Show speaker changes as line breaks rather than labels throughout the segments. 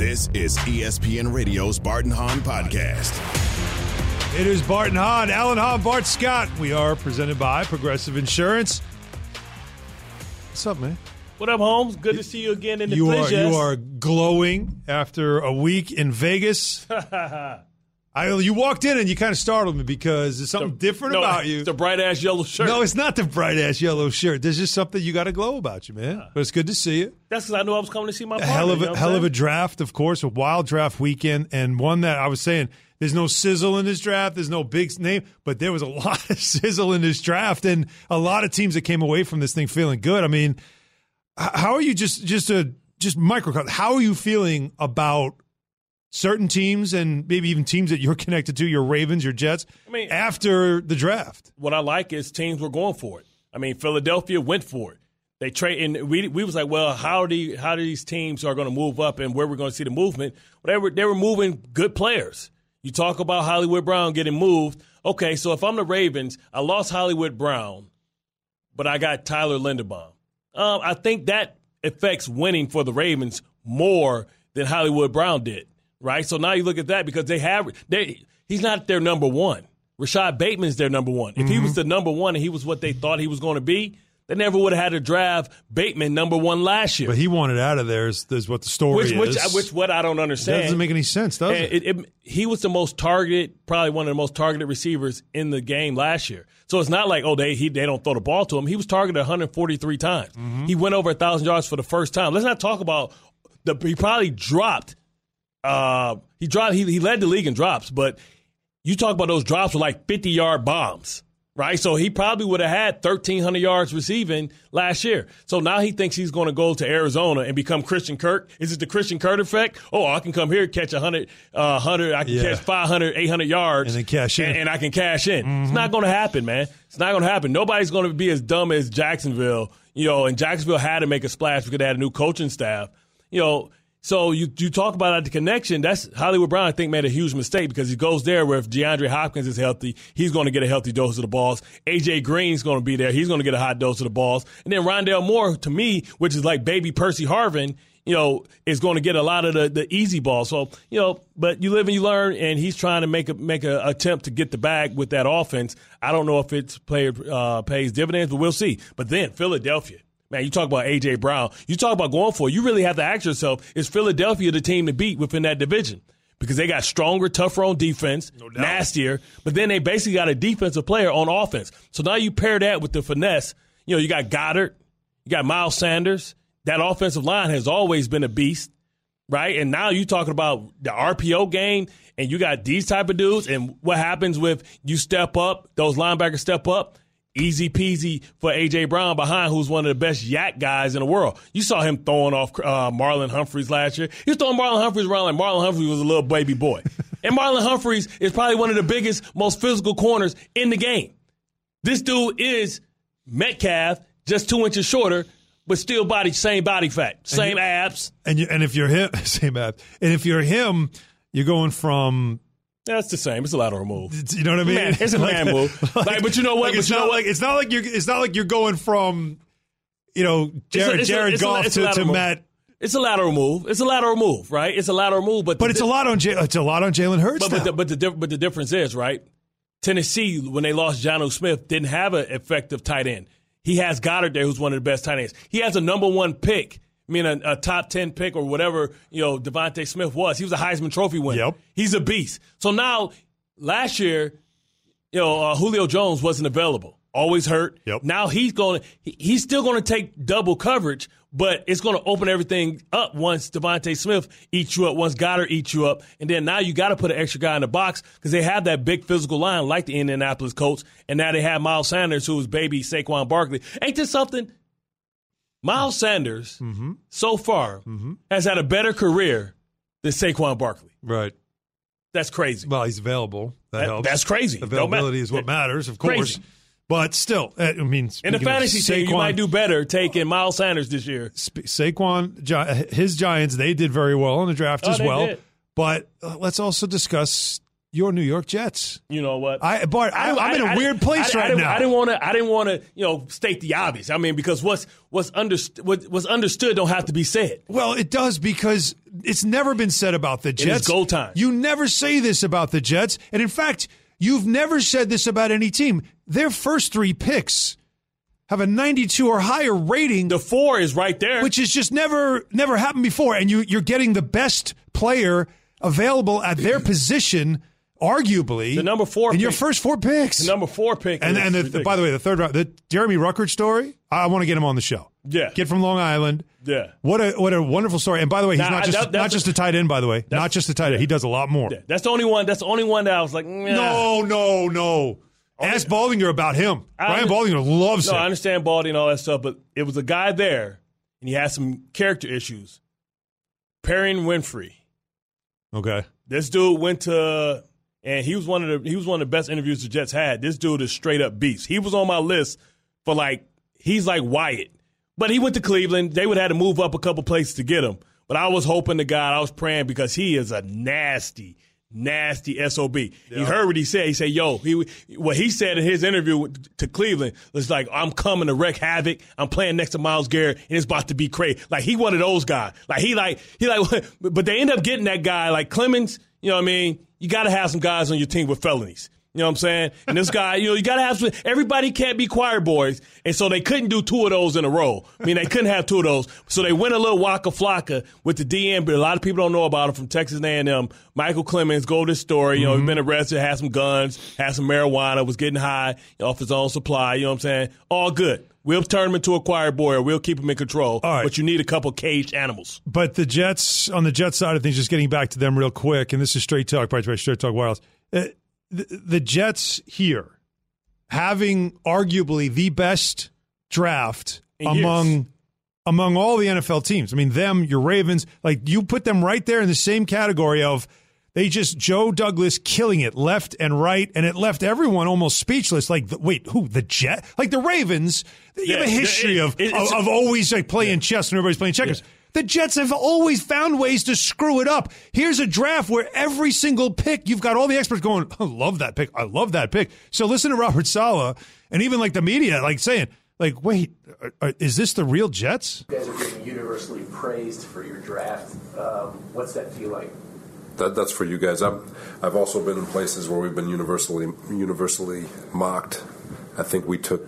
This is ESPN Radio's Bart and Hahn podcast.
It is Bart and Hahn, Alan Hahn, Bart Scott. We are presented by Progressive Insurance. What's up, man?
What up, Holmes? Good to see you again in the
You
flesh.
are glowing after a week in Vegas. You walked in and you kind of startled me because there's something different about you.
It's the bright-ass yellow shirt.
No, it's not the bright-ass yellow shirt. There's just something you got to glow about you, man. But it's good to see you.
That's because I knew I was coming to see my
A
partner.
hell of a draft, of course, a wild draft weekend, and one that I was saying there's no sizzle in this draft, there's no big name, but there was a lot of sizzle in this draft, and a lot of teams that came away from this thing feeling good. I mean, how are you just microcosm? How are you feeling about certain teams and maybe even teams that you're connected to, your Ravens, your Jets, after the draft?
What I like is teams were going for it. I mean, Philadelphia went for it. They trade, and we was like, well, how do these teams are going to move up and where we're going to see the movement? Well, they were moving good players. You talk about Hollywood Brown getting moved. Okay, so if I'm the Ravens, I lost Hollywood Brown, but I got Tyler Linderbaum. I think that affects winning for the Ravens more than Hollywood Brown did, right? So now you look at that because he's not their number one. Rashad Bateman's their number one. If he was the number one and he was what they thought he was going to be, they never would have had to draft Bateman number one last year.
But he wanted out of there is what the story is.
Which what I don't understand.
That doesn't make any sense, does it?
He was the most targeted, probably one of the most targeted receivers in the game last year. So it's not like, they don't throw the ball to him. He was targeted 143 times. He went over 1,000 yards for the first time. Let's not talk about he probably dropped. He led the league in drops, but you talk about those drops were like 50-yard bombs. Right, so he probably would have had 1,300 yards receiving last year. So now he thinks he's going to go to Arizona and become Christian Kirk. Is it the Christian Kirk effect? Oh, I can come here and catch 100, I can catch 500, 800 yards.
And then cash in.
And I can cash in. It's not going to happen, man. It's not going to happen. Nobody's going to be as dumb as Jacksonville. And Jacksonville had to make a splash because they had a new coaching staff. So you talk about the connection. That's Hollywood Brown, I think, made a huge mistake because he goes there where if DeAndre Hopkins is healthy, he's going to get a healthy dose of the balls. A.J. Green's going to be there. He's going to get a hot dose of the balls. And then Rondale Moore, to me, which is like baby Percy Harvin, is going to get a lot of the easy balls. So, but you live and you learn, and he's trying to make a attempt to get the bag with that offense. I don't know if it's pays dividends, but we'll see. But then Philadelphia. Man, you talk about A.J. Brown. You talk about going for it. You really have to ask yourself, is Philadelphia the team to beat within that division? Because they got stronger, tougher on defense, nastier, but then they basically got a defensive player on offense. So now you pair that with the finesse. You got Goddard, you got Miles Sanders. That offensive line has always been a beast, right? And now you're talking about the RPO game, and you got these type of dudes, and what happens with you step up, those linebackers step up, easy peasy for A.J. Brown behind, who's one of the best yak guys in the world. You saw him throwing off Marlon Humphreys last year. He was throwing Marlon Humphreys around like Marlon Humphreys was a little baby boy. And Marlon Humphreys is probably one of the biggest, most physical corners in the game. This dude is Metcalf, just 2 inches shorter, but still same body fat, same abs. And
if you're him, same abs. And if you're him, you're going from...
That's the same. It's a lateral move.
You know what I mean?
Man, it's a man move. But you know what?
It's not like you're going from, Jared Goff to Matt.
It's a lateral move. It's a lateral move, right? It's a lateral move, but
it's a lot on Jalen Hurts.
But the difference is, right? Tennessee, when they lost Jonnu Smith, didn't have an effective tight end. He has Goddard there, who's one of the best tight ends. He has a number one pick. A top 10 pick or whatever, Devontae Smith was. He was a Heisman Trophy winner.
Yep.
He's a beast. So now, last year, Julio Jones wasn't available. Always hurt.
Yep.
Now he's still going to take double coverage, but it's going to open everything up once Devontae Smith eats you up, once Goddard eats you up. And then now you got to put an extra guy in the box because they have that big physical line like the Indianapolis Colts. And now they have Miles Sanders, who is baby Saquon Barkley. Ain't this something? Miles Sanders, so far, has had a better career than Saquon Barkley.
Right.
That's crazy.
Well, he's available. That helps.
That's crazy.
Availability is what matters, of course.
Crazy.
But still, I mean,
in the fantasy team, you might do better taking Miles Sanders this year.
Saquon, his Giants, they did very well in the draft as well.
Did.
But let's also discuss your New York Jets.
You know what?
Bart, I'm in a weird place right now.
I didn't want to, state the obvious. I mean, because what's understood don't have to be said.
Well, it does, because it's never been said about the Jets.
It's go time.
You never say this about the Jets, and in fact, you've never said this about any team. Their first 3 picks have a 92 or higher rating.
The 4 is right there,
which has just never happened before, and you're getting the best player available at their position. Arguably,
the number 4
in
pick,
your first 4 picks.
The number 4 pick.
And by the way, the third round, the Jeremy Ruckert story, I want to get him on the show.
Yeah.
Kid from Long Island.
Yeah.
What a wonderful story. And by the way, he's not just a tight end, by the way. Not just a tight end. He does a lot more.
Yeah. That's the only one that I was like, nah.
No. Ask Baldinger about him. Brian Baldinger loves him.
I understand Baldy and all that stuff, but it was a guy there, and he had some character issues. Perry Winfrey. Okay. This dude went to... And he was one of the best interviews the Jets had. This dude is straight up beast. He was on my list for he's like Wyatt. But he went to Cleveland. They would have to move up a couple places to get him. But I was hoping to God, I was praying, because he is a nasty SOB. Yeah. He heard what he said. He said, what he said in his interview to Cleveland was like, I'm coming to wreak havoc. I'm playing next to Myles Garrett, and it's about to be crazy. Like, he one of those guys. But they end up getting that guy like Clemens. You know what I mean? You got to have some guys on your team with felonies. You know what I'm saying? And this guy, you got to have some. Everybody can't be choir boys. And so they couldn't do 2 of those in a row. I mean, they couldn't have 2 of those. So they went a little Waka Flocka with the DM, but a lot of people don't know about him, from Texas A&M. Michael Clemens, go to this story. You know, he's been arrested, had some guns, had some marijuana, was getting high off his own supply. You know what I'm saying? All good. We'll turn him into a choir boy, or we'll keep him in control. All right. But you need a couple caged animals.
But the Jets, on the Jets side of things, just getting back to them real quick, and this is Straight Talk, by Straight Talk Wireless. The Jets here, having arguably the best draft among all the NFL teams. I mean, your Ravens, you put them right there in the same category of they just Joe Douglas killing it left and right, and it left everyone almost speechless. Wait, who? The Jet? The Ravens, you have a history of always playing chess and everybody's playing checkers. Yeah. The Jets have always found ways to screw it up. Here's a draft where every single pick, you've got all the experts going, I love that pick. I love that pick. So listen to Robert Saleh and even the media saying, wait, is this the real Jets?
You guys are being universally praised for your draft. What's that feel like?
That's for you guys. I've also been in places where we've been universally mocked. I think we took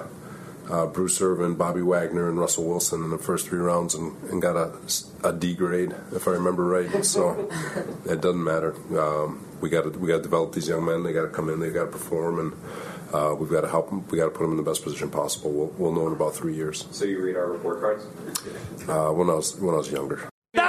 Bruce Irvin, Bobby Wagner, and Russell Wilson in the first 3 rounds and got a D grade, if I remember right. So it doesn't matter. We got to develop these young men. They got to come in. They got to perform, and we've got to help them. We got to put them in the best position possible. We'll know in about 3 years.
So you read our report cards?
When I was younger.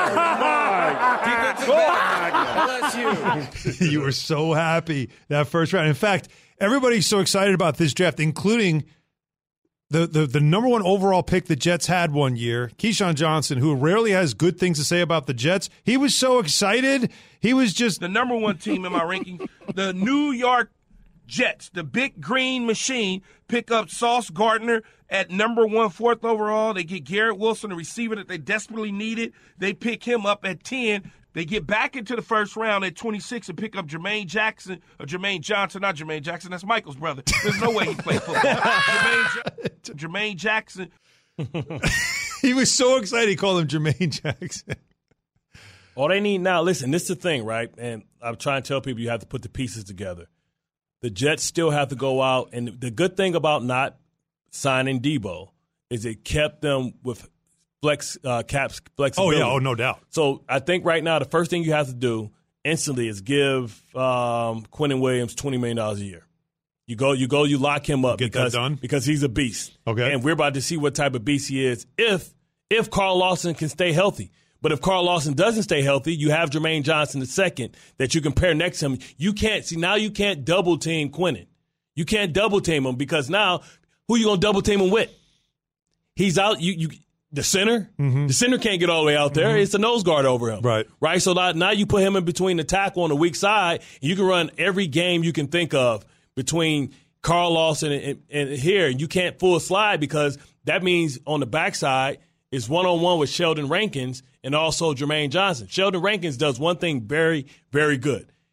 You were so happy that first round. In fact, everybody's so excited about this draft, including the number 1 overall pick the Jets had one year, Keyshawn Johnson, who rarely has good things to say about the Jets. He was so excited. He was just
the number 1 team in my ranking. The New York Jets, the big green machine, pick up Sauce Gardner at number 1, 4th overall. They get Garrett Wilson, a receiver that they desperately needed. They pick him up at 10. They get back into the first round at 26 and pick up Jermaine Johnson, not Jermaine Jackson. That's Michael's brother. There's no way he played football. Jermaine Jackson.
He was so excited he called him Jermaine Jackson.
All they need now, listen, this is the thing, right? And I'm trying to tell people you have to put the pieces together. The Jets still have to go out, and the good thing about not signing Debo is it kept them with cap flexibility.
Oh, yeah, no doubt.
So I think right now the first thing you have to do instantly is give Quinnen Williams $20 million a year. You lock him up because he's a beast.
Okay.
And we're about to see what type of beast he is if Carl Lawson can stay healthy. But if Carl Lawson doesn't stay healthy, you have Jermaine Johnson II that you can pair next to him. You can't double team Quinnen. You can't double team him because now who you gonna double team him with? He's out. The center. Mm-hmm. The center can't get all the way out there. Mm-hmm. It's a nose guard over him. Right. So now you put him in between the tackle on the weak side. You can run every game you can think of between Carl Lawson and here. You can't full slide because that means on the backside is one-on-one with Sheldon Rankins and also Jermaine Johnson. Sheldon Rankins does one thing very, very good.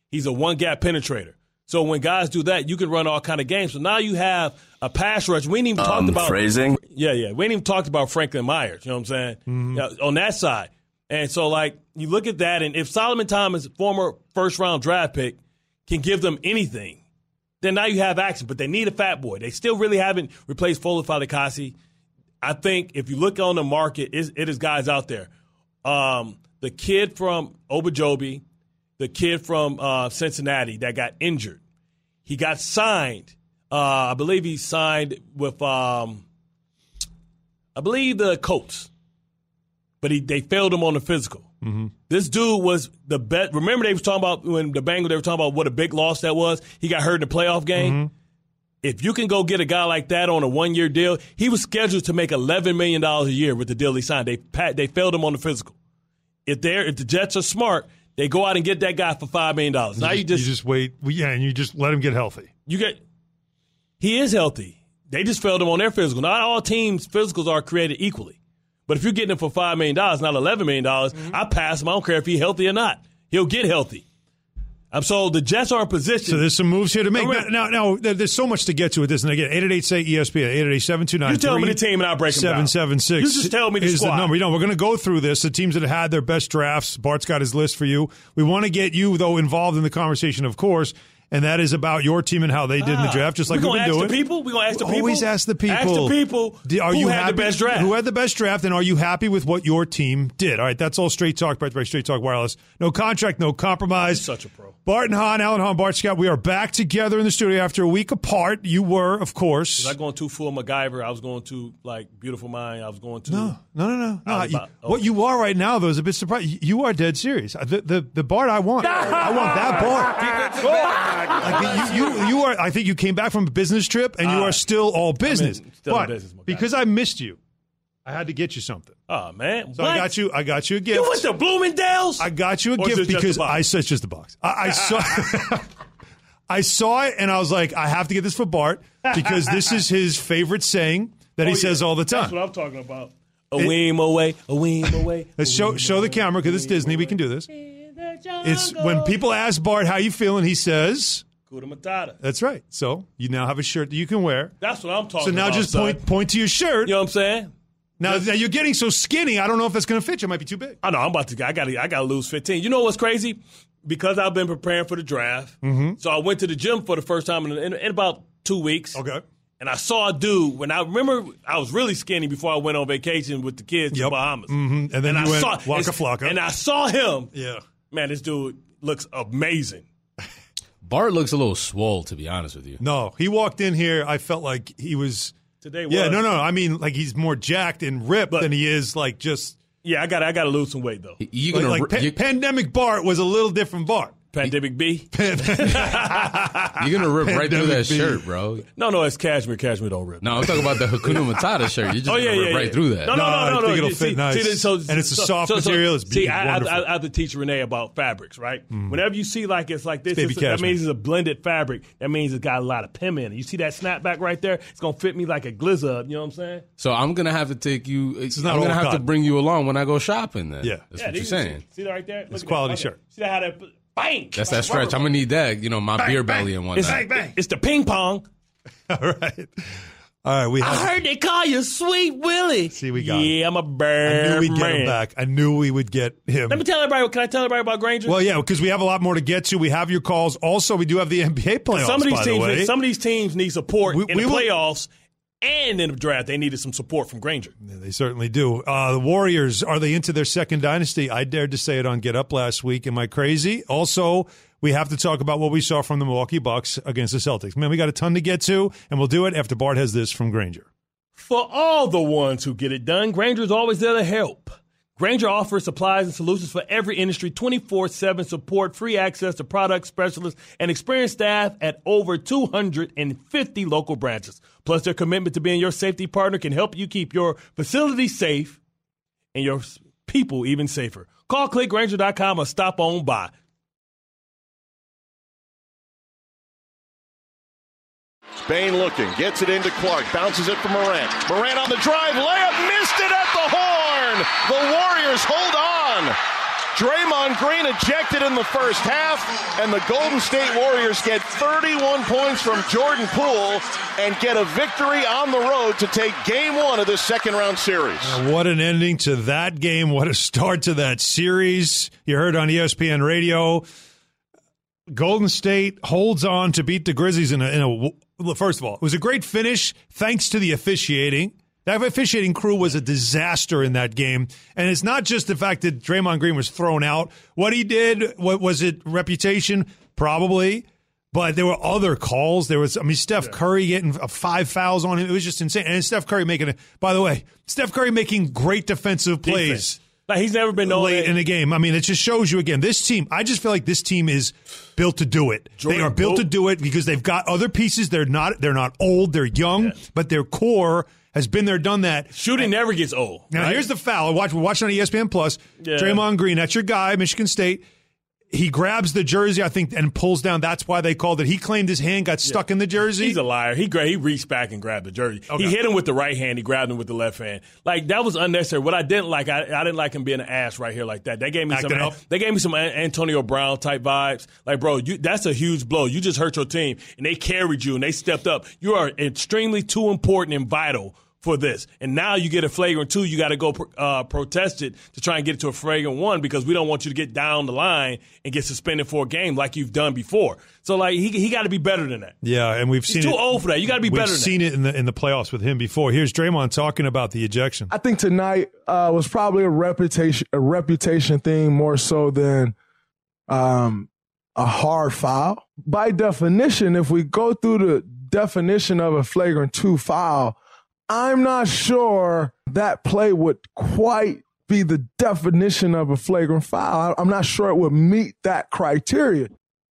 He's a one-gap penetrator. So when guys do that, you can run all kind of games. So now you have a pass rush. We ain't even talked about
phrasing.
Yeah. We ain't even talked about Franklin Myers. You know what I'm saying? On that side. And so, like, you look at that, and if Solomon Thomas, former first-round draft pick, can give them anything, then now you have action. But they need a fat boy. They still really haven't replaced Fola Fatukasi. I think if you look on the market, it is guys out there. The kid from Obajobi, the kid from Cincinnati that got injured. He got signed. I believe he signed with, I believe, the Colts. But they failed him on the physical. Mm-hmm. This dude was the best. Remember they were talking about, when the Bengals, they were talking about what a big loss that was? He got hurt in the playoff game. Mm-hmm. If you can go get a guy like that on a one-year deal, he was scheduled to make $11 million a year with the deal he signed. They failed him on the physical. If the Jets are smart, they go out and get that guy for $5 million. Now you just
wait. And you just let him get healthy.
He is healthy. They just failed him on their physical. Not all teams' physicals are created equally. But if you're getting him for $5 million, not $11 million, I pass him. I don't care if he's healthy or not. He'll get healthy. So the Jets are in position.
So there's some moves here to make. Now, there's so much to get to with this. And again, 888-SAY-ESPN, 888-729-3776.
You tell me the team and I'll break them down. 776. You just tell me the squad.
The number. We're going to go through this. The teams that have had their best drafts. Bart's got his list for you. We want to get you, though, involved in the conversation, of course. And that is about your team and how they did in the draft, just like we've been doing.
We're going to ask the people?
Always ask the people.
Ask the people who had the best draft.
Who had the best draft, and are you happy with what your team did? All right, that's all Straight Talk, by Straight Talk Wireless. No contract, no compromise.
Such a pro.
Bart and Hahn, Alan Hahn, Bart Scott, we are back together in the studio after a week apart. You were, of course.
Was I going too full MacGyver? I was going to, like, Beautiful Mind. I was going to.
No. What you are right now, though, is a bit surprising. You are dead serious. The Bart I want. I want that Bart. You are. I think you came back from a business trip, and you are still all business.
Still business,
because I missed you, I had to get you something.
Oh man!
So what? I got you a gift.
You went to Bloomingdale's?
I got you a gift because I said it's just a box. I saw. I saw it, and I was like, I have to get this for Bart because this is his favorite saying that he says all the time.
That's what I'm talking about. A weem away.
Let's show the camera because it's Disney. We can do this. It's when people ask Bart how you feeling, he says.
Kuda Matata.
That's right. So you now have a shirt that you can wear.
That's what I'm talking
So
about.
now just point to your shirt.
You know what I'm saying?
Now you're getting so skinny. I don't know if that's going to fit you. It might be too big.
I know. I'm about to. I got to lose 15. You know what's crazy? Because I've been preparing for the draft. Mm-hmm. So I went to the gym for the first time in about 2 weeks.
Okay.
And I saw a dude when I remember I was really skinny before I went on vacation with the kids to Bahamas.
Mm-hmm. And then you went Waka Flocka.
And I saw him.
Yeah.
Man, this dude looks amazing.
Bart looks a little swole, to be honest with you.
No, he walked in here. I felt like he was.
Today was.
Yeah, no. I mean, like he's more jacked and ripped than he is like just.
Yeah, I got to lose some weight, though.
Pandemic Bart was a little different Bart.
Pandemic B.
You're going to rip right through that shirt, bro.
No, it's cashmere. Cashmere don't rip.
No, I'm talking about the Hakuna Matata shirt. You're just going to rip right through that.
No.
I think it'll fit nice. And it's a soft material. It's beautiful.
I have to teach Renee about fabrics, right? Mm. Whenever you see like it's like this, that means it's a blended fabric. That means it's got a lot of pim in it. You see that snapback right there? It's going to fit me like a glizzard. You know what I'm saying?
So I'm going to have to take you. I'm going to have to bring you along when I go shopping then.
Yeah.
That's what you're saying.
See that right there?
It's a quality shirt.
See that how that... Bang.
That's that stretch. I'm going to need that, my beer belly and whatnot.
It's the ping pong.
All right. I
heard they call you Sweet Willie.
See, we got
him. I'm a bird.
I knew we'd get him back. I knew we would get him.
Let me tell everybody. Can I tell everybody about Granger?
Well, yeah, because we have a lot more to get to. We have your calls. Also, we do have the NBA playoffs,
Some of these teams need support in the playoffs. And in the draft, they needed some support from Granger.
Yeah, they certainly do. The Warriors, are they into their second dynasty? I dared to say it on Get Up last week. Am I crazy? Also, we have to talk about what we saw from the Milwaukee Bucks against the Celtics. Man, we got a ton to get to, and we'll do it after Bart has this from Granger.
For all the ones who get it done, Granger's always there to help. Granger offers supplies and solutions for every industry, 24/7 support, free access to product specialists, and experienced staff at over 250 local branches. Plus, their commitment to being your safety partner can help you keep your facility safe and your people even safer. Call clickgranger.com or stop on by.
Spain looking, gets it into Clark, bounces it for Morant. Morant on the drive, layup, missed it at the horn. The Warriors hold on. Draymond Green ejected in the first half, and the Golden State Warriors get 31 points from Jordan Poole and get a victory on the road to take Game 1 of this second-round series.
What an ending to that game. What a start to that series. You heard on ESPN Radio. Golden State holds on to beat the Grizzlies in a first of all, it was a great finish thanks to the officiating. That officiating crew was a disaster in that game. And it's not just the fact that Draymond Green was thrown out. What he did, what was it, reputation? Probably. But there were other calls. There was, Steph Curry getting 5 fouls on him. It was just insane. And Steph Curry Steph Curry making great defensive plays.
Defense. Like, he's never been
late in the game. It just shows you again. This team, I just feel like this team is built to do it. They are built to do it because they've got other pieces. They're not old. They're young, but their core has been there, done that.
Shooting never gets old.
Now,
right?
Here's the foul. We're watching on ESPN Plus. Yeah. Draymond Green, that's your guy, Michigan State. He grabs the jersey, I think, and pulls down. That's why they called it. He claimed his hand got stuck in the jersey.
He's a liar. He reached back and grabbed the jersey. Okay. He hit him with the right hand. He grabbed him with the left hand. Like, that was unnecessary. What I didn't like, I didn't like him being an ass right here like that. They gave me some Antonio Brown type vibes. Like, bro, that's a huge blow. You just hurt your team, and they carried you, and they stepped up. You are extremely too important and vital for this. And now you get a flagrant 2, you got to go protest it to try and get it to a flagrant 1 because we don't want you to get down the line and get suspended for a game like you've done before. So, like, he got to be better than that.
Yeah, and we've seen it.
He's too old for that. You got to be better than that.
We've seen it in the playoffs with him before. Here's Draymond talking about the ejection.
I think tonight was probably a reputation thing more so than a hard foul. By definition, if we go through the definition of a flagrant 2 foul, I'm not sure that play would quite be the definition of a flagrant foul. I'm not sure it would meet that criteria.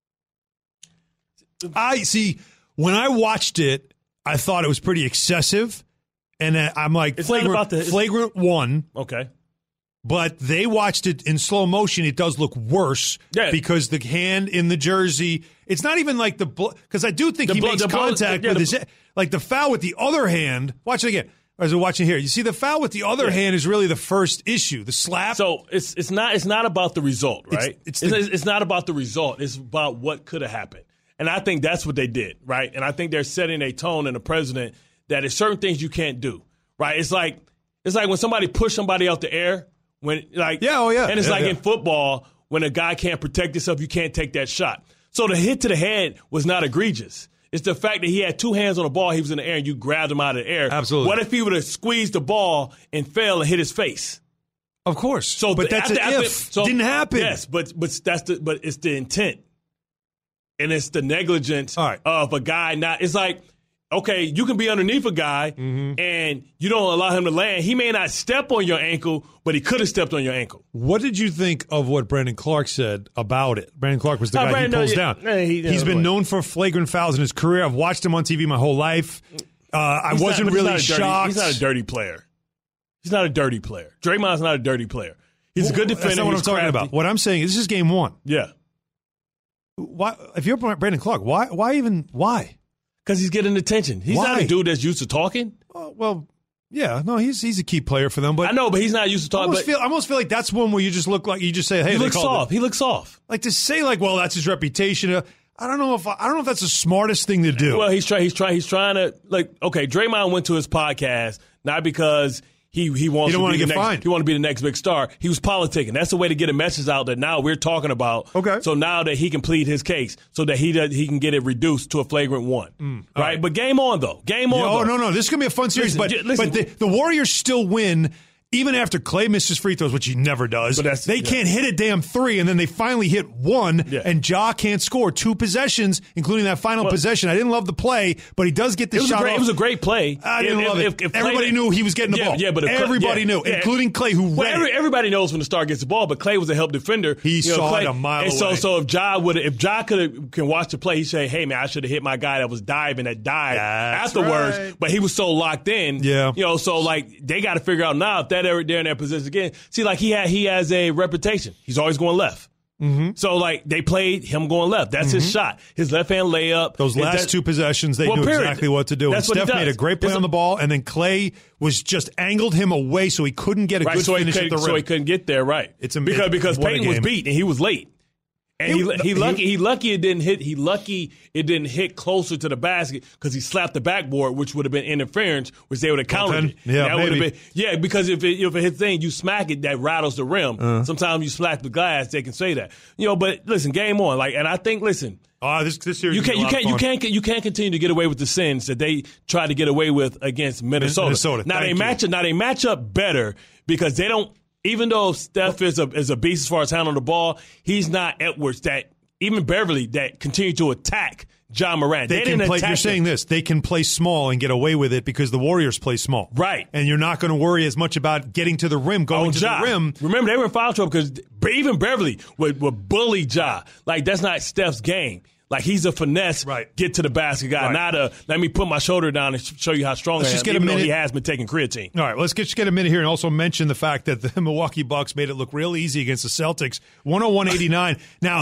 I see. When I watched it, I thought it was pretty excessive. And I'm like, flagrant 1.
Okay.
But they watched it in slow motion. It does look worse because the hand in the jersey, it's not even like because I do think he makes contact with his, like the foul with the other hand. Watch it again. As we're watching here, you see the foul with the other hand is really the first issue, the slap.
So it's not about the result, right? It's not about the result. It's about what could have happened. And I think that's what they did, right? And I think they're setting a tone in the president that there's certain things you can't do, right? It's like when somebody pushed somebody out the air. And it's in football, when a guy can't protect himself, you can't take that shot. So the hit to the head was not egregious. It's the fact that he had 2 hands on the ball, he was in the air, and you grabbed him out of the air.
Absolutely.
What if he would have squeezed the ball and fell and hit his face?
Of course. But that's an if. Didn't happen.
Yes, but it's the intent. And it's the negligence of a guy not – it's like – okay, you can be underneath a guy and you don't allow him to land. He may not step on your ankle, but he could have stepped on your ankle.
What did you think of what Brandon Clark said about it? Brandon Clark was the guy he pulls down. He's been known for flagrant fouls in his career. I've watched him on TV my whole life. I wasn't really shocked.
He's not a dirty player. Draymond's not a dirty player. He's a good defender.
That's not what I'm talking about. What I'm saying is this is game 1.
Yeah.
Why? If you're Brandon Clark, why?
Because he's getting attention. He's not a dude that's used to talking.
He's a key player for them. But
I know, but he's not used to talking.
I almost feel like that's one where you just look like you just say, "Hey,
he looks soft." He looks soft.
Like to say, like, "Well, that's his reputation." I don't know if that's the smartest thing to do.
Well, he's trying to okay. Draymond went to his podcast not because he wants to be the next. He want to be the next big star. He was politicking. That's the way to get a message out that now we're talking about.
Okay.
So now that he can plead his case, so that he can get it reduced to a flagrant 1. Right. But game on though.
No. This is gonna be a fun series. But the Warriors still win. Even after Clay misses free throws, which he never does, they can't hit a damn 3, and then they finally hit 1, and Ja can't score 2 possessions, including that final possession. I didn't love the play, but he does get the shot off.
It was a great play.
I didn't love it. Everybody knew he was getting the ball.
Yeah, but
everybody knew, including Clay, who read it.
Everybody knows when the star gets the ball, but Clay was a help defender.
He saw it a mile away.
So if Ja can watch the play, he'd say, "Hey man, I should have hit my guy that was diving that died afterwards." Right. But he was so locked in.
Yeah.
So like they got to figure out now if they're in that position again. See, like he has a reputation. He's always going left.
Mm-hmm.
So, like, they played him going left. That's his shot. His left-hand layup.
Those last two possessions, they knew exactly what to do.
That's
and
what
Steph made a great play on the ball, and then Clay was just angled him away so he couldn't get a good finish at the rim.
So he couldn't get there, right. Because Payton was beat, and he was late. And he lucky it didn't hit. He lucky it didn't hit closer to the basket because he slapped the backboard, which would have been interference, which they would have counted it.
Yeah,
that would have been because if it hits thing, you smack it, that rattles the rim. Sometimes you smack the glass, they can say that. But listen, game on. And I think
this series
you can't continue to get away with the sins that they tried to get away with against Minnesota. Now they match up better because they don't. Even though Steph is a beast as far as handling the ball, he's not Edwards even Beverly that continue to attack John Morant. They didn't attack
You're saying this. They can play small and get away with it because the Warriors play small.
Right.
And you're not going to worry as much about getting to the rim, going to the rim.
Remember, they were in foul trouble because even Beverly would bully Ja. That's not Steph's game. He's a finesse, get to the basket guy, not let me put my shoulder down and show you how strong I am, even though he has been taking creatine.
All right, let's just get a minute here and also mention the fact that the Milwaukee Bucks made it look real easy against the Celtics, 101-89. Now,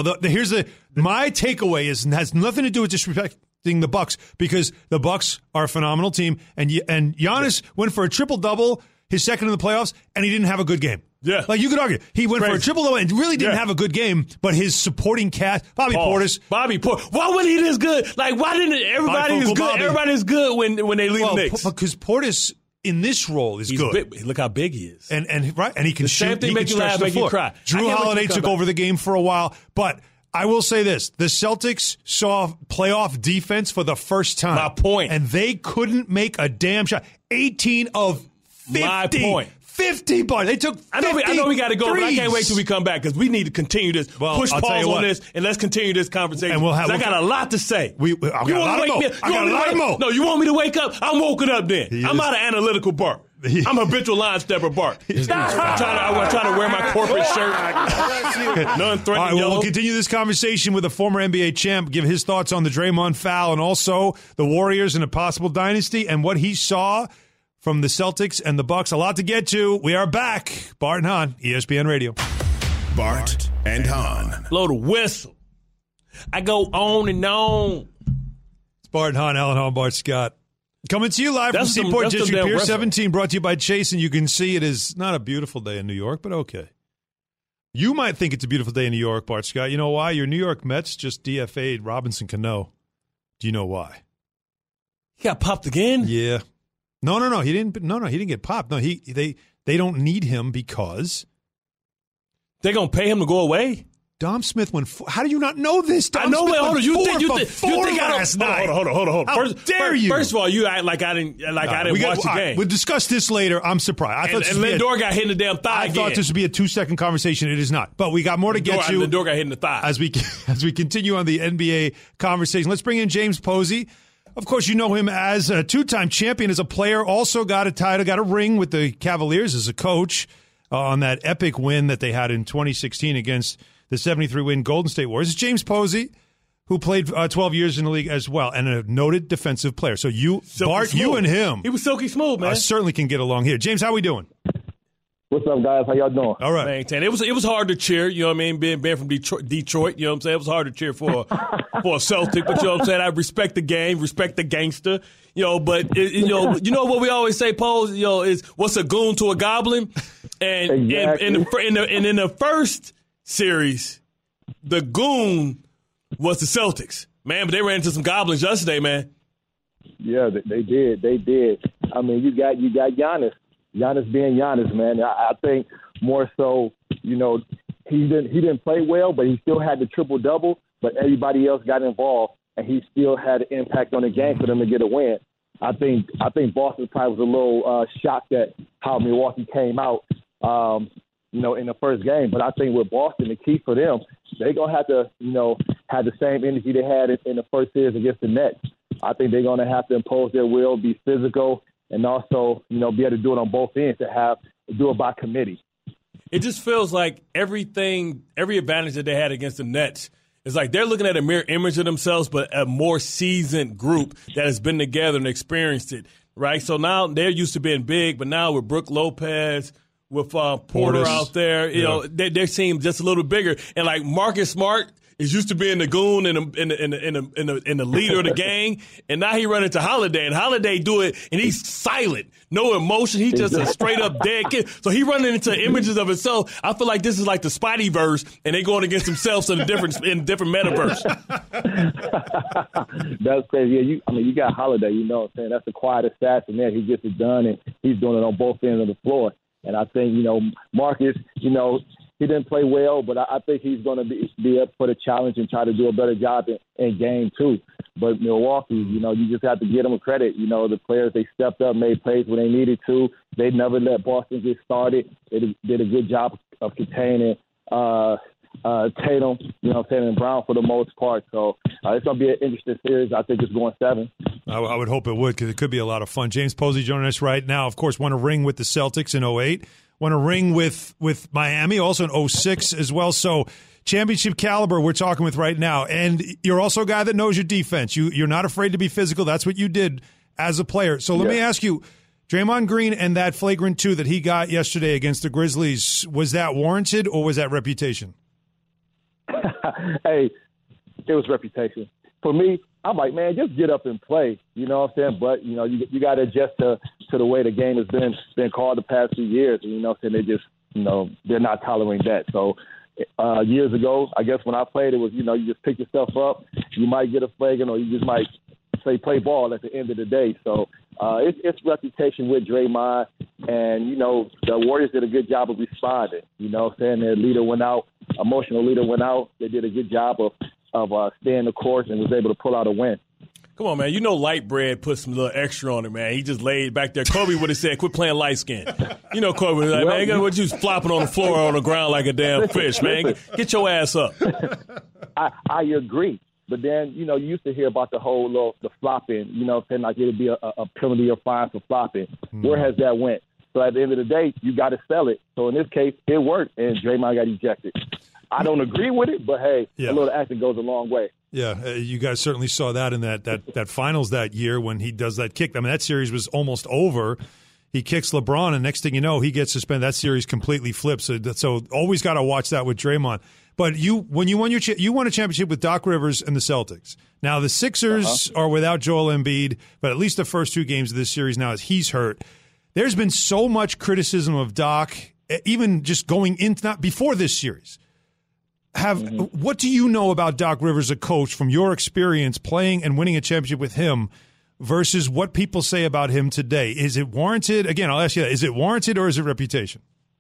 my takeaway has nothing to do with disrespecting the Bucks because the Bucks are a phenomenal team, and Giannis went for a triple-double, his second in the playoffs, and he didn't have a good game.
Yeah.
You could argue. He went for a triple-double and really didn't have a good game, but his supporting cast, Bobby Portis.
Why wasn't he this good? Why didn't everybody is good? Bobby. Everybody's good when they leave the Knicks.
Because Portis in this role is good.
Big. Look how big he is.
And he can shoot.
Same thing makes you laugh, make you cry.
Drew Holiday took over the game for a while, but I will say this. The Celtics saw playoff defense for the first time.
My point.
And they couldn't make a damn shot. 18 of 50.
My point.
50 bars. They took 50
I know we got to go, but I can't wait till we come back because we need to continue this. Push pause on this, and let's continue this conversation. And I got a lot to say.
I got a lot more.
No, you want me to wake up? I'm woken up then. I'm out of analytical bark. I'm a habitual line stepper bark. I'm trying to wear my corporate shirt. None threatening.
All right, we'll continue this conversation with a former NBA champ, give his thoughts on the Draymond foul and also the Warriors and a possible dynasty and what he saw from the Celtics and the Bucks. A lot to get to. We are back. Bart and Hahn, ESPN Radio.
Bart and Hahn.
Blow the whistle. I go on and on.
It's Bart and Hahn, Alan Hahn, Bart Scott. Coming to you live from Seaport District, Pier 17, brought to you by Chase. And you can see it is not a beautiful day in New York, but okay. You might think it's a beautiful day in New York, Bart Scott. You know why? Your New York Mets just DFA'd Robinson Cano. Do you know why?
He got popped again?
Yeah. No. He didn't get popped. No, they don't need him because
they're gonna pay him to go away.
Dom Smith went. How do you not know this?
I know. Wait, hold on. You think
last night?
Hold on.
How dare you?
First of all, you act like I didn't watch the game.
We'll discuss this later. I'm surprised.
And Lindor got hit in the damn thigh.
I thought this would be a 2-second conversation. It is not. But we got more to get to.
Lindor got hit in the thigh.
As we continue on the NBA conversation, let's bring in James Posey. Of course, you know him as a 2-time champion as a player. Also got a title, got a ring with the Cavaliers as a coach on that epic win that they had in 2016 against the 73-win Golden State Warriors. It's James Posey, who played 12 years in the league as well, and a noted defensive player. So Bart, you and him.
He was silky smooth, man.
Certainly can get along here. James, how we doing?
What's up, guys? How y'all doing?
All right.
It was hard to cheer, you know what I mean, being from Detroit, you know what I'm saying? It was hard to cheer for a Celtic, but you know what I'm saying? I respect the game, respect the gangster, but you know what we always say, Pose, is what's a goon to a goblin? And
exactly.
in the first series, the goon was the Celtics. Man, but they ran into some goblins yesterday, man.
Yeah, they did. I mean, you got Giannis. Giannis being Giannis, man. I think more so, he didn't play well, but he still had the triple-double, but everybody else got involved, and he still had an impact on the game for them to get a win. I think Boston probably was a little shocked at how Milwaukee came out, in the first game. But I think with Boston, the key for them, they're going to have to, have the same energy they had in the first series against the Nets. I think they're going to have to impose their will, be physical, and also, be able to do it on both ends, do it by committee.
It just feels like every advantage that they had against the Nets is like they're looking at a mirror image of themselves, but a more seasoned group that has been together and experienced it, right? So now they're used to being big, but now with Brook Lopez, with Porter out there. You know, they seem just a little bigger. And like Marcus Smart is used to being the goon and the leader of the gang, and now he run into Holiday, and Holiday do it, and he's silent, no emotion. He's just a straight up dead kid. So he running into images of himself. I feel like this is like the Spideyverse, and they going against themselves in a different metaverse.
That's crazy. Yeah, you got Holiday. You know what I'm saying? That's the quiet assassin there. He gets it done, and he's doing it on both ends of the floor. And I think, Marcus, he didn't play well, but I think he's going to be up for the challenge and try to do a better job in game two. But Milwaukee, you just have to give them credit. The players, they stepped up, made plays when they needed to. They never let Boston get started. They did a good job of containing Tatum, and Brown for the most part. So it's going to be an interesting series. I think it's going 7.
I would hope it would, because it could be a lot of fun. James Posey joining us right now. Of course, won a ring with the Celtics in 2008. Won a ring with Miami, also in 2006 as well. So championship caliber we're talking with right now. And you're also a guy that knows your defense. You're not afraid to be physical. That's what you did as a player. So let me ask you, Draymond Green and that flagrant 2 that he got yesterday against the Grizzlies, was that warranted or was that reputation?
Hey, it was reputation. For me, I'm like, man, just get up and play. You know what I'm saying? But, you got to adjust to the way the game has been called the past few years. And, they just, they're not tolerating that. So years ago, I guess when I played, it was, you just pick yourself up. You might get a flagrant, or you just might say play ball at the end of the day. So it's reputation with Draymond. And, the Warriors did a good job of responding. You know what I'm saying? Their leader went out, emotional leader went out. They did a good job of staying the course and was able to pull out a win.
Come on, man. Light bread put some little extra on it, man. He just laid back there. Kobe would have said, quit playing light skin. Kobe was like, man, what you flopping on the floor on the ground like a damn fish, man. Get your ass up.
I agree. But then, you used to hear about the whole the flopping, like it would be a penalty or fine for flopping. Where has that went? So at the end of the day, you got to sell it. So in this case, it worked, and Draymond got ejected. I don't agree with it, but, hey, a little acting goes a long way.
Yeah, you guys certainly saw that in that finals that year when he does that kick. I mean, that series was almost over. He kicks LeBron, and next thing you know, he gets suspended. That series completely flips. So always got to watch that with Draymond. But when you won you won a championship with Doc Rivers and the Celtics. Now the Sixers are without Joel Embiid, but at least the first 2 games of this series now, as he's hurt. There's been so much criticism of Doc, even just going into not before this series. What do you know about Doc Rivers, a coach, from your experience playing and winning a championship with him versus what people say about him today? Is it warranted? Again, I'll ask you that. Is it warranted or is it reputation?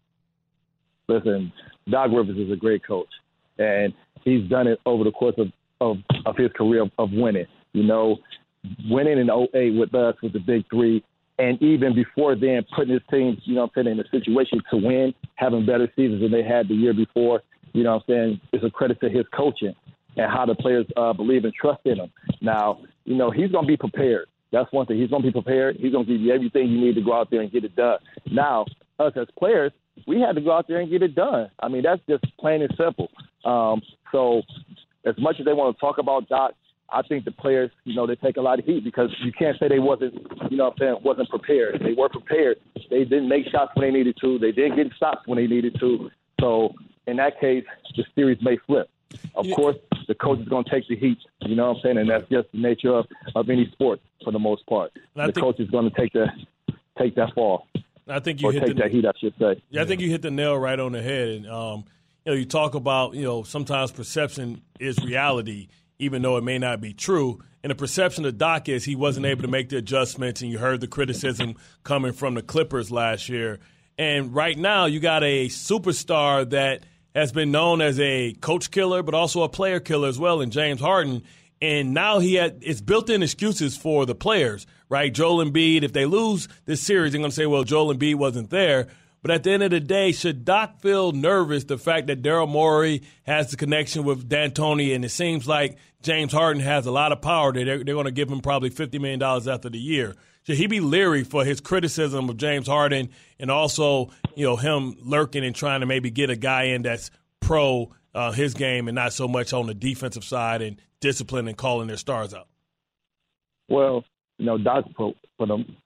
Listen, Doc Rivers is a great coach, and he's done it over the course of his career of winning. Winning in 2008 with us with the Big Three, and even before then, putting his team, in a situation to win, having better seasons than they had the year before. It's a credit to his coaching and how the players believe and trust in him. Now, he's going to be prepared. That's one thing. He's going to be prepared. He's going to give you everything you need to go out there and get it done. Now, us as players, we had to go out there and get it done. I mean, that's just plain and simple. So as much as they want to talk about Doc, I think the players, they take a lot of heat because you can't say they wasn't prepared. They were prepared. They didn't make shots when they needed to. They didn't get stops when they needed to. So in that case, the series may flip. Of course, the coach is going to take the heat, and that's just the nature of any sport for the most part. The coach is going to take that fall.
I think you
take that heat, I should say.
Yeah, I think you hit the nail right on the head. And you talk about sometimes perception is reality, even though it may not be true. And the perception of Doc is he wasn't able to make the adjustments, and you heard the criticism coming from the Clippers last year. And right now, you got a superstar that has been known as a coach killer, but also a player killer as well in James Harden. And now it's built-in excuses for the players, right? Joel Embiid, if they lose this series, they're going to say, well, Joel Embiid wasn't there. But at the end of the day, should Doc feel nervous the fact that Daryl Morey has the connection with D'Antoni, and it seems like James Harden has a lot of power that they're going to give him probably $50 million after the year? Should he be leery for his criticism of James Harden and also, him lurking and trying to maybe get a guy in that's pro his game and not so much on the defensive side and discipline and calling their stars out?
Well, Doc, for the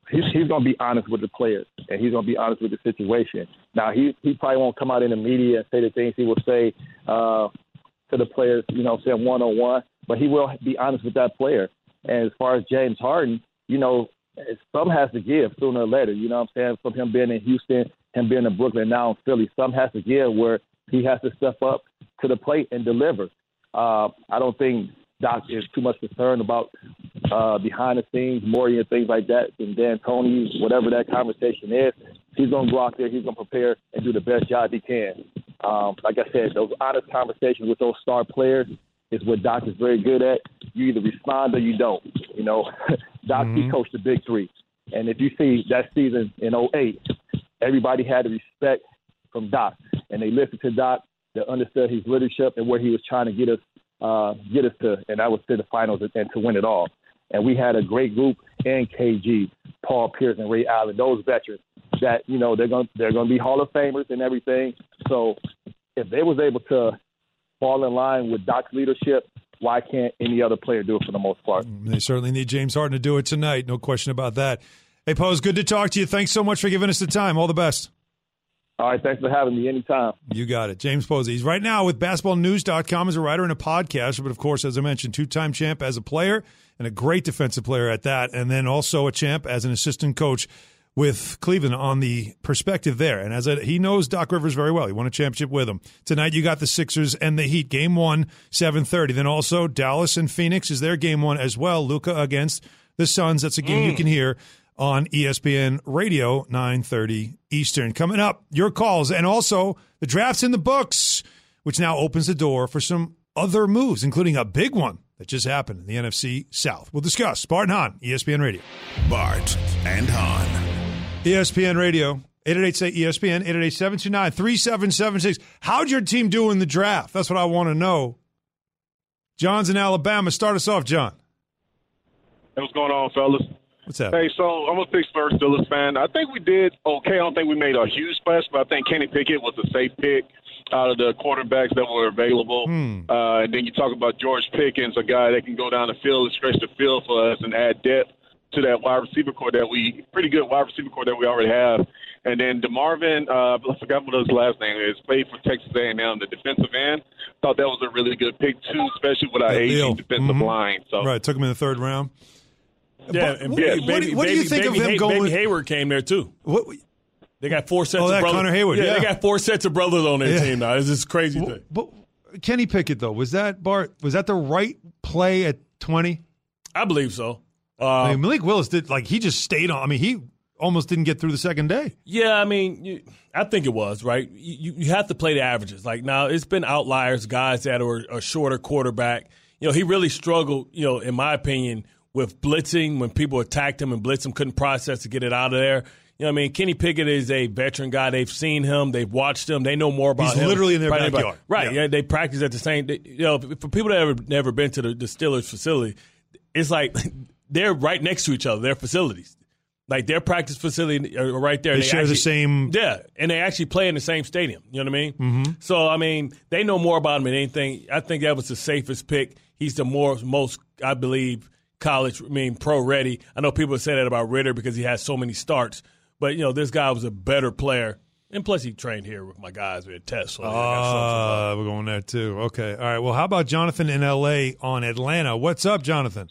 he's going to be honest with the players, and he's going to be honest with the situation. Now, he probably won't come out in the media and say the things he will say to the players, you know, saying one-on-one, but he will be honest with that player. And as far as James Harden, you know, some has to give sooner or later. You know what I'm saying? From him being in Houston, him being in Brooklyn, now in Philly, some has to give where he has to step up to the plate and deliver. I don't think Doc is too much concerned about behind the scenes, Morey and things like that, and D'Antoni, whatever that conversation is. He's going to go out there, he's going to prepare and do the best job he can. Like I said, those honest conversations with those star players is what Doc is very good at. You either respond or you don't. You know, Doc, he coached the big three. And if you see that season in 2008, everybody had the respect from Doc. And they listened to Doc, they understood his leadership and where he was trying to get us to, and that was to the finals and to win it all. And we had a great group in KG, Paul Pierce and Ray Allen, those veterans that, you know, they're going to be Hall of Famers and everything. So if they was able to fall in line with Doc's leadership, why can't any other player do it for the most part?
They certainly need James Harden to do it tonight. No question about that. Hey, Pose, good to talk to you. Thanks so much for giving us the time. All the best.
All right, thanks for having me anytime.
You got it. James Posey. He's right now with basketballnews.com as a writer and a podcaster, but of course, as I mentioned, two-time champ as a player and a great defensive player at that, and then also a champ as an assistant coach with Cleveland on the perspective there. And he knows Doc Rivers very well. He won a championship with him. Tonight you got the Sixers and the Heat. Game 1, 7:30. Then also Dallas and Phoenix is their game 1 as well. Luka against the Suns. That's a game you can hear on ESPN Radio, 9:30 Eastern. Coming up, your calls, and also the draft's in the books, which now opens the door for some other moves, including a big one that just happened in the NFC South. We'll discuss. Bart and Hahn, ESPN Radio.
Bart and Hahn.
ESPN Radio, 888-ESPN, 888-729-3776. How'd your team do in the draft? That's what I want to know. John's in Alabama. Start us off, John.
Hey, what's going on, fellas?
What's up?
Hey, so I'm a Pittsburgh Steelers fan. I think we did okay. I don't think we made a huge splash, but I think Kenny Pickett was a safe pick out of the quarterbacks that were available. And then you talk about George Pickens, a guy that can go down the field and stretch the field for us and add depth to that wide receiver core pretty good wide receiver core that we already have. And then DeMarvin, I forgot what his last name is, played for Texas A&M, the defensive end. Thought that was a really good pick, too, especially with our aging defensive line. So.
Right, took him in the third round.
Yeah, and what do you think of him going? Baby Hayward came there too. They got 4 sets of brothers.
Connor Hayward. Yeah,
they got 4 sets of brothers on their team now. It's this crazy thing.
But Kenny Pickett, though, was that the right play at 20?
I believe so.
Malik Willis he just stayed on. I mean, he almost didn't get through the second day.
Yeah, I mean, I think it was, right? You have to play the averages. Like, now, it's been outliers, guys that are a shorter quarterback. You know, he really struggled, in my opinion, with blitzing. When people attacked him and blitzed him, couldn't process to get it out of there. You know what I mean? Kenny Pickett is a veteran guy. They've seen him. They've watched him. They know more about him.
He's literally in their backyard.
Right. Yeah, they practice at the same – for people that have never been to the Steelers facility, it's like they're right next to each other, their facilities. Like, their practice facility are right there.
They share the same –
yeah, and they actually play in the same stadium. You know what I mean?
Mm-hmm.
So, I mean, they know more about him than anything. I think that was the safest pick. He's the most, I believe, pro ready. I know people say that about Ritter because he has so many starts. But, this guy was a better player. And plus, he trained here with my guys at Test. So
we're going there, too. Okay. All right. Well, how about Jonathan in L.A. on Atlanta? What's up, Jonathan?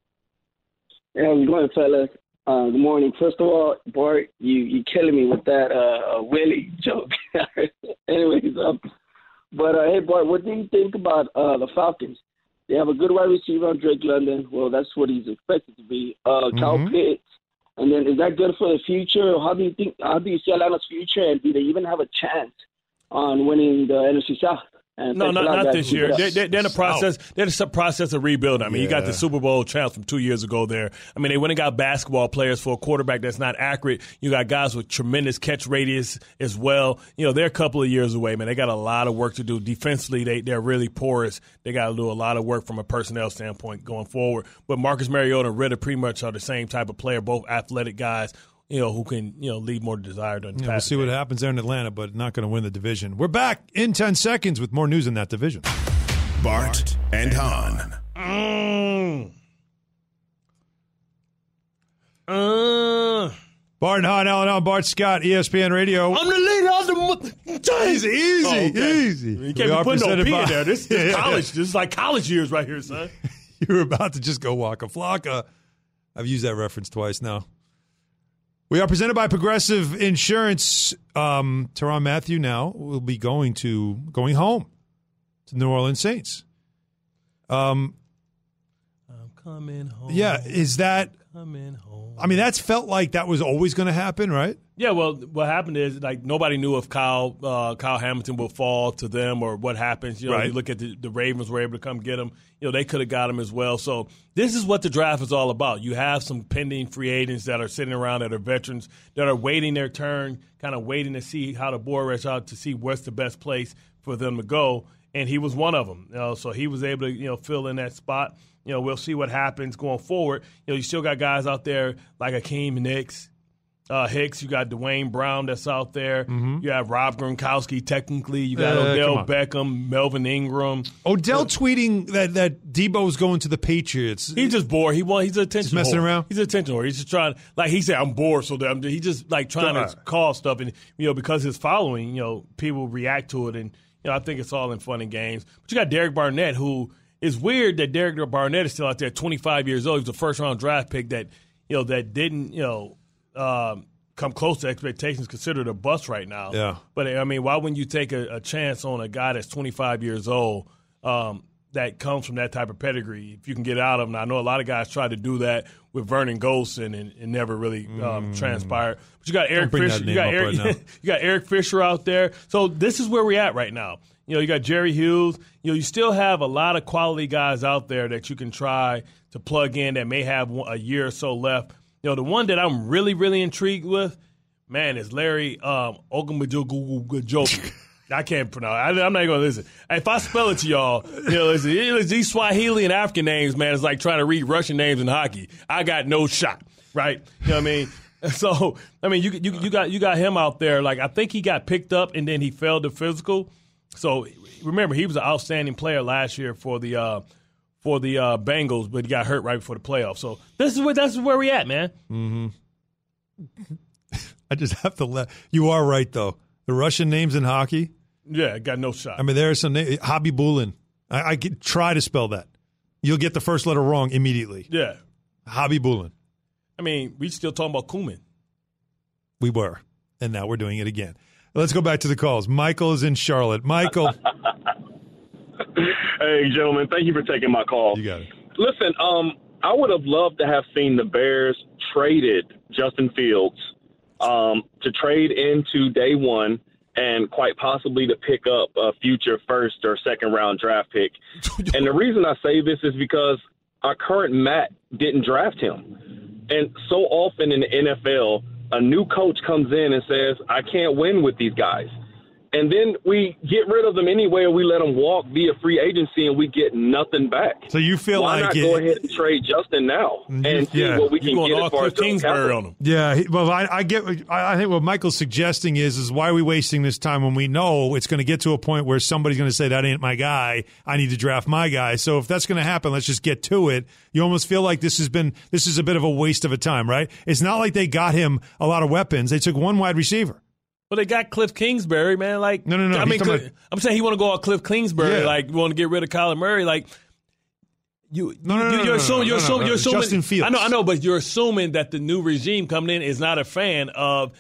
Hey, how's it going, fellas? Good morning. First of all, Bart, you killing me with that Willie joke. Anyways, but hey, Bart, what do you think about the Falcons? They have a good wide receiver on Drake London. Well, that's what he's expected to be. Kyle Pitts. And then is that good for the future? How do you see Atlanta's future? And do they even have a chance on winning the NFC South?
No, not this year. They're in the process. They're in the process of rebuilding. I mean, you got the Super Bowl champs from 2 years ago there. I mean, they went and got basketball players for a quarterback that's not accurate. You got guys with tremendous catch radius as well. They're a couple of years away, man. They got a lot of work to do. Defensively, they're really porous. They got to do a lot of work from a personnel standpoint going forward. But Marcus Mariota and Ritter pretty much are the same type of player, both athletic guys, who can, leave more desired than
we'll see what happens there in Atlanta, but not going to win the division. We're back in 10 seconds with more news in that division.
Bart and Hahn.
Bart and Hahn, Alan, Bart Scott, ESPN Radio.
I'm the leader of the Giants.
Easy.
You can't be putting no P in there. This is college. This is like college years right here, son.
You were about to just go Waka Flocka. I've used that reference twice now. We are presented by Progressive Insurance. Tyrann Mathieu now will be going home to New Orleans Saints.
I'm coming home.
Yeah, is that?
Coming home.
I mean, that's felt like that was always going to happen, right?
Yeah, well, what happened is, like, nobody knew if Kyle Hamilton would fall to them or what happens. You know, you look at the Ravens were able to come get him. You know, they could have got him as well. So this is what the draft is all about. You have some pending free agents that are sitting around that are veterans that are waiting their turn, kind of waiting to see how the board rests out to see what's the best place for them to go. And he was one of them. You know, so he was able to, fill in that spot. You know, we'll see what happens going forward. You know, you still got guys out there like Akeem Hicks. You got Dwayne Brown that's out there. Mm-hmm. You have Rob Gronkowski, technically. You got Odell Beckham, Melvin Ingram.
Odell tweeting that Debo's going to the Patriots.
He's just bored. He's an attention
messing
whore.
Around?
He's an attention whore. He's just trying, like he said, I'm bored. So he's just like trying to call stuff. And, because his following, people react to it. And, I think it's all in fun and games. But you got Derek Barnett, who is weird that Derek Barnett is still out there, 25 years old. He's a first-round draft pick that didn't, come close to expectations, considered a bust right now.
Yeah.
But, I mean, why wouldn't you take a chance on a guy that's 25 years old that comes from that type of pedigree if you can get out of him? Now, I know a lot of guys tried to do that with Vernon Golson and never really transpired. But you got Eric Fisher. You got Eric Fisher out there. So this is where we're at right now. You got Jerry Hughes. You still have a lot of quality guys out there that you can try to plug in that may have a year or so left. The one that I'm really, really intrigued with, man, is Larry Ogunjobi. I can't pronounce it. I'm not going to listen. If I spell it to y'all, listen, these Swahili and African names, man, it's like trying to read Russian names in hockey. I got no shot, right? You know what I mean? So, I mean, you got him out there. Like, I think he got picked up and then he failed the physical. So, remember, he was an outstanding player last year for the Bengals, but he got hurt right before the playoffs. So that's where we at, man.
Mm-hmm. I just have to let you are right though. The Russian names in hockey,
yeah, got no shot.
I mean, there are some names. Habibulin. I could try to spell that. You'll get the first letter wrong immediately.
Yeah,
Habibulin.
I mean, we still talking about Kuman.
We were, and now we're doing it again. Let's go back to the calls. Michael is in Charlotte. Michael.
Hey, gentlemen, thank you for taking my call.
You got it.
Listen, I would have loved to have seen the Bears traded Justin Fields to trade into day one and quite possibly to pick up a future first or second round draft pick. And the reason I say this is because our current Matt didn't draft him. And so often in the NFL, a new coach comes in and says, I can't win with these guys. And then we get rid of them anyway, or we let them walk via free agency, and we get nothing back.
So you feel
Why not go ahead and trade Justin now and see what we can get as far as
Kingsbury on him?
Yeah, well, I get. I think what Michael's suggesting is why are we wasting this time when we know it's going to get to a point where somebody's going to say that ain't my guy. I need to draft my guy. So if that's going to happen, let's just get to it. You almost feel like this is a bit of a waste of a time, right? It's not like they got him a lot of weapons. They took one wide receiver.
Well, they got Cliff Kingsbury, man. Like,
no.
I mean, I'm saying he want to go out Cliff Kingsbury. Yeah. Like, you want to get rid of Kyler Murray. Like, you're assuming
Justin Fields.
I know, but you're assuming that the new regime coming in is not a fan of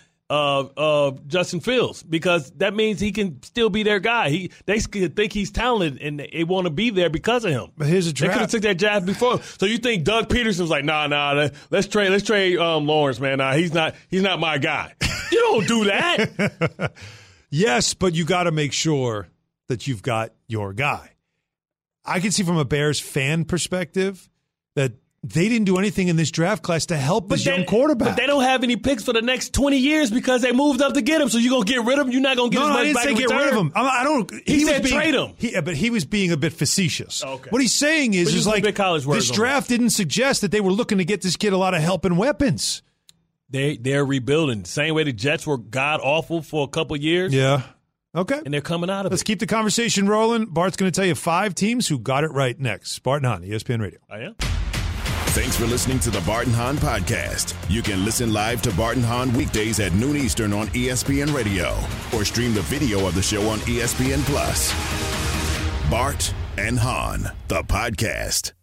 Justin Fields, because that means he can still be their guy. They think he's talented and they want to be there because of him.
But here's a draft.
They could have took that draft before. So you think Doug Peterson's like, nah, let's trade Lawrence, man. Nah, he's not my guy. You don't do that.
Yes, but you got to make sure that you've got your guy. I can see from a Bears fan perspective that they didn't do anything in this draft class to help this young quarterback.
But they don't have any picks for the next 20 years because they moved up to get him. So you're going to get rid of him? You're not going to get his money back in return?
No, I didn't say get rid of him.
He said trade him.
But he was being a bit facetious.
Okay.
What he's saying is like this draft didn't suggest that they were looking to get this kid a lot of help and weapons.
They're rebuilding. Same way the Jets were god-awful for a couple years.
Yeah. Okay.
And they're coming out of
Let's keep the conversation rolling. Bart's going to tell you 5 teams who got it right next. Bart and Hahn, ESPN Radio.
I am.
Thanks for listening to the Bart and Hahn Podcast. You can listen live to Bart and Hahn weekdays at noon Eastern on ESPN Radio or stream the video of the show on ESPN+. Bart and Hahn, the podcast.